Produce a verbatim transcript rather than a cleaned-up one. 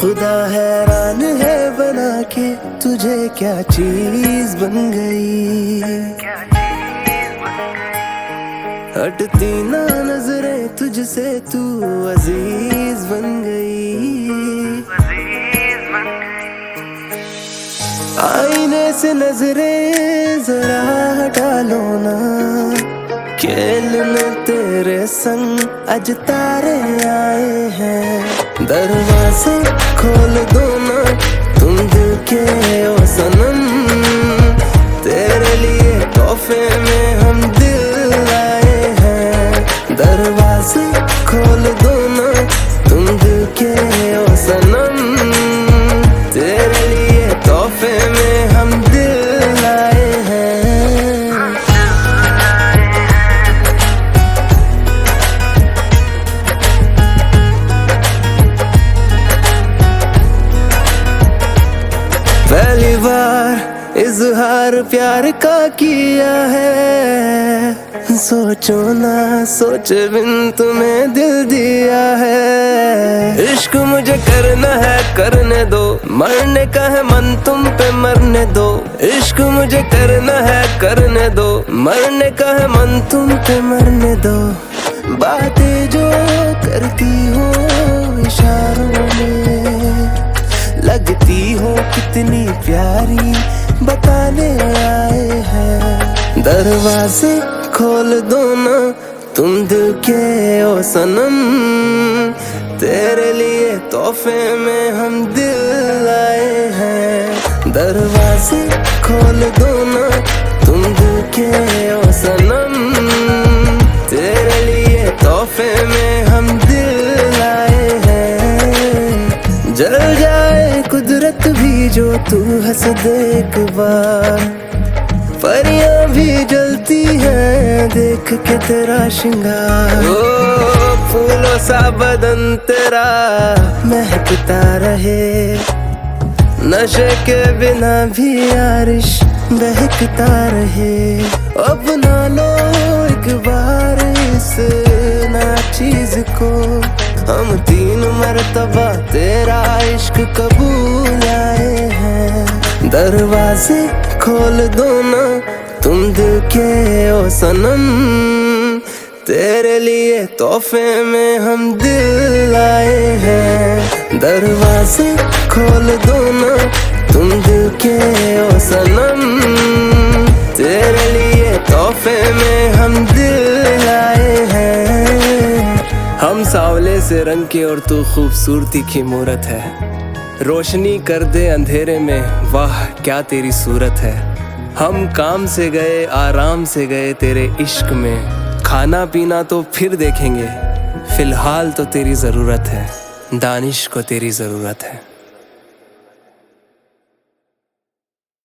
खुदा हैरान है बना के तुझे क्या चीज बन गई। हटती ना नजरें तुझसे तू अजीज बन गई। आईने से नजरें जरा हटा लो ना, खेलने तेरे संग आज तारे आए हैं। दरवाजे खोल दो ना तुम दिल के ओ सनम, तेरे लिए तोहफे में हम दिल लाए हैं। दरवाजे खोल दो ना तुम दिल के ओ सनम, तेरे लिए तोहफे में हम दिल लाए हैं। पहली बार इजहार प्यार का किया है, सोचो ना सोचे बिन तुम्हें दिल दिया है। इश्क मुझे करना है करने दो, मरने का है मन तुम पे मरने दो। इश्क मुझे करना है करने दो, मरने का है मन तुम पे मरने दो। बातें जो करती हो इशारों में, लगती हो कितनी प्यारी बताने आए हैं। दरवाजे खोल दो ना तुम दिल के ओ सनम, तेरे लिए तोहफे में हम दिल लाए हैं। दरवाजे खोल दो ना तुम दिल के ओ सनम, तेरे लिए तोहफे में हम दिल लाए हैं। जल जाए कुदरत भी जो तू हंस दे एक बार, परियां भी जलती हैं देख के तेरा श्रृंगार। ओ फूलों सा बदन तेरा महकता रहे, नशे के बिना भी यारिश बहकता रहे। अपना लो एक बार इस नाचीज को, हम तीन मर्तबा तेरा इश्क कबूल आए हैं। दरवाजे खोल दो ना तुम दिल के ओ सनम, तेरे लिए तोहफे में हम दिल लाए हैं। दरवाजे खोल दो ना तुम दिल के ओ सनम, तेरे लिए तोहफे में हम दिल लाए हैं। हम सांवले से रंग के और तू खूबसूरती की मूरत है, रोशनी कर दे अंधेरे में वाह क्या तेरी सूरत है। हम काम से गए आराम से गए तेरे इश्क में, खाना पीना तो फिर देखेंगे, फिलहाल तो तेरी ज़रूरत है, दानिश को तेरी ज़रूरत है।